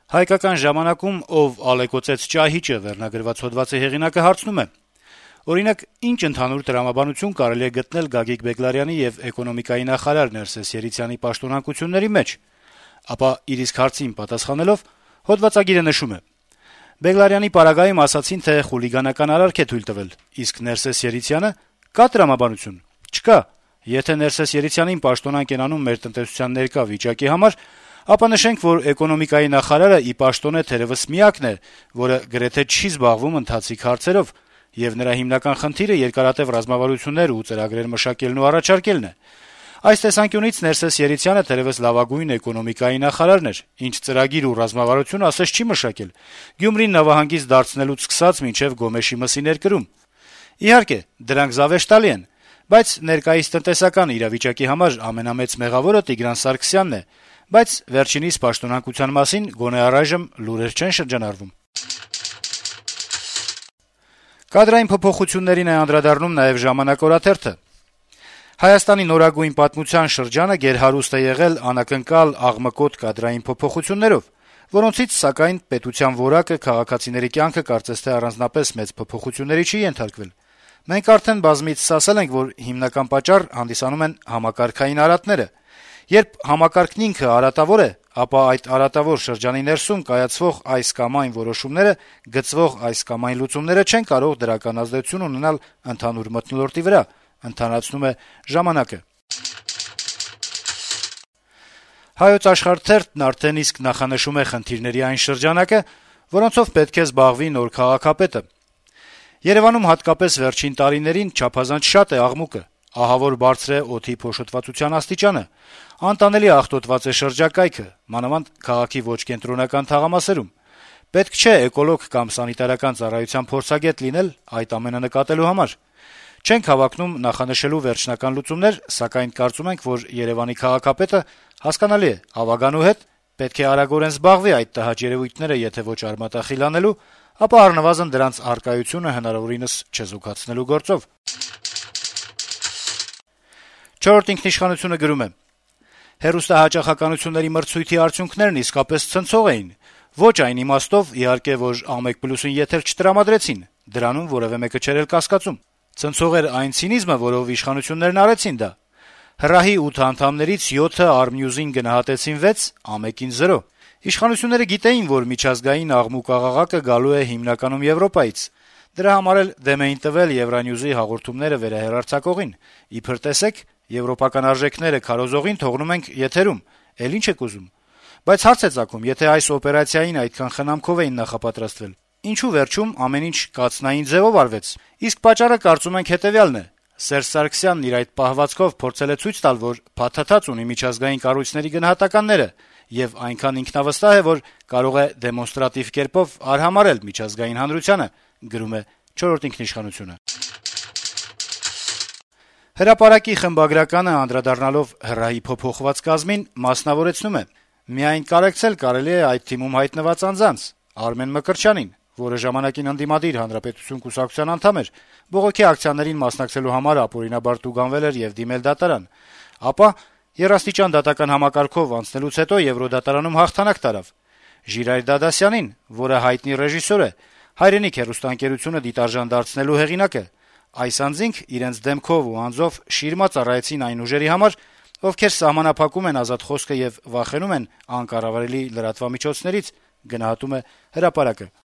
Հայկական ժամանակում «Ով ալեկոծեց ճահիճը» վերնագրված հոդվածի հեղինակը հարցնում է. - «Օրինակ, ինչ ընդհանուր տրամաբանություն կարելի է գտնել Գագիկ Բեգլարյանի եւ էկոնոմիկայի նախարար Ներսես Երիցյանի պաշտոնակությունների մեջ»: Ապա իր իսկ հարցին պատասխանելով հոդվածագիրը նշում է. - «Բեգլարյանի պարագայում ասացին, թե խուլիգանական արարք է թույլ տվել, իսկ Ներսես Երիցյանը կա՞ տրամաբանություն: Չկա: Եթե Ներսես Երիցյանին պաշտոնանկ են անում մեր տնտեսության ներկա վիճակի համար, ապա նշենք, որ էկոնոմիկայի նախարարը ի պաշտոնե թերեւս միակն է, որը գրեթե չի զբաղվում ընթացիկ հարցերով, եւ նրա հիմնական խնդիրը երկարատեւ ռազմավարություններ ու ծրագրեր մշակելն ու առաջարկելն է: Այս տեսանկյունից Ներսես Երիցյանը թերեւս լավագույն էկոնոմիկայի նախարարն էր, ինչ ծրագիր ու ռազմավարություն ասես չի մշակել, Գյումրին նավահանգիստ դարձնելուց սկսած մինչեւ Գոմեշի մսի ներկրում: Իհարկե, դրանք զավեշտալի են, բայց ներկայիս տնտեսական իրավիճակի համար ամենամեծ մեղավորը Տիգրան Սարգսյանն է, բայց վերջինիս պաշտոնանկության մասին գոնե առայժմ լուրեր չեն շրջանառվում»: Կադրային փոփոխություններին է անդրադառնում նաեւ «Ժամանակ» օրաթերթը. - «Հայաստանի նորագույն պատմության շրջանը գերհարուստ է եղել անակնկալ, աղմկոտ կադրային փոփոխություններով, որոնցից, սակայն, պետության որակը, քաղաքացիների կյանքը կարծես թե առանձնապես մեծ փոփոխությունների չի ենթարկվել: Մենք արդեն բազմիցս ասել ենք, որ հիմնական պատճառ հանդիսանում են համակարգային արատները: Երբ համակարգն ինքը արատավոր է, ապա այդ արատավոր շրջանի ներսում կայացվող այս կամ այն որոշումները, գծվող այս կամ այն լուծումները չեն կարող դրական ազդեցություն ունենալ ընդհանուր մթնոլորտի վրա»: «Հայոց Աշխարհ» թերթն արդեն իսկ նախանշում է խնդիրների այն շրջանակը, որոնցով պետք է զբաղվի նոր քաղաքապետը. - «Երեւանում հատկապես վերջին տարիներին չափազանց շատ է աղմուկը, ահավոր բարձր է օդի փոշոտվածության աստիճանը, անտանելի աղտոտված է շրջակայքը, մանավանդ քաղաքի ոչ կենտրոնական թաղամասերում: Պետք չէ էկոլոգ կամ սանիտարական ծառայության փորձագետ լինել այդ ամենը նկատելու համար: Չենք հավակնում նախանշելու վերջնական լուծումներ, սակայն կարծում ենք, որ Երեւանի քաղաքապետը, հասկանալի է, հավագանու հետ, պետք է արագորեն զբաղվի այդ տհաճ երեւույթները եթե ոչ արմատախիլ անելու, ապա առնվազն դրանց առկայությունը հնարավորինս չեզոքացնելու գործով»: «Չորրորդ ինքնիշխանություն»-ը գրում է. - «Հեռուստահաճախականությունների մրցույթի արդյունքներն իսկապես ցնցող էին: Ոչ այն իմաստով, իհարկե, որ «1+1» եթեր չտրամադրեցին, դրանում որեւէ մեկը չէր էլ կասկածում: Ցնցող էր այն ցինիզմը, որով իշխանություններն արեցին դա: Հրահի 8 անդամներից 7-ը Արմնյուզին գնահատեցին 6, ԱՄԷԿ-ին 0: Իշխանությունները գիտեին, որ միջազգային աղմուկ-աղաղակը գալու է հիմնականում Եվրոպայից: Դրա համար էլ դեմ էին տվել Euronewsի հաղորդումները վերահեռարձակողին: Իբր տեսեք, եվրոպական արժեքները քարոզողին թողնում ենք եթերում, էլ ինչ եք ուզում: Բայց հարց է ծագում, եթե այս օպերացիային այդքան խնամքով էին նախապատրաստվել, ինչու վերջում ամեն ինչ կաթնային ձեւով արվեց: Իսկ պատճառը, կարծում ենք, հետեւյալն է. Սերժ Սարգսյանն իր այդ պահվածքով փորձել է ցույց տալ, որ փաթաթած ունի միջազգային կառույցների գնահատականները եւ այնքան ինքնավստահ է, որ կարող է դեմոնստրատիվ կերպով արհամարհել միջազգային հանրությանը»: «Հրապարակ»-ի խմբագրականը, անդրադառնալով Հրահի փոփոխված կազմին, մասնավորեցնում է. - «Միայն կարեկցել կարելի է այդ թիմում հայտնված անձանց՝ Արմեն Մկրտչյանին, որը ժամանակին ընդդիմադիր «Հանրապետություն» կուսակցության անդամ էր, բողոքի ակցիաներին մասնակցելու համար ապօրինաբար տուգանվել էր եւ դիմել դատարան, ապա երաստիճան դատական համակարգով անցնելուց հետո Եվրոդատարանում հաղթանակ տարավ, Ժիրայր Դադասյանին, որը հայտնի ռեժիսոր է, «Հայրենիք» հեռուստաընկերությունը դիտարժան դարձնելու հեղինակը: Այս անձինք իրենց դեմքով ու անձով շիրմա ծառայեցին այն ուժերի համար, ովքեր սահմանափակում են ազատ խոսքը եւ վախենում են անկառավարելի լրատվամիջոցներից»: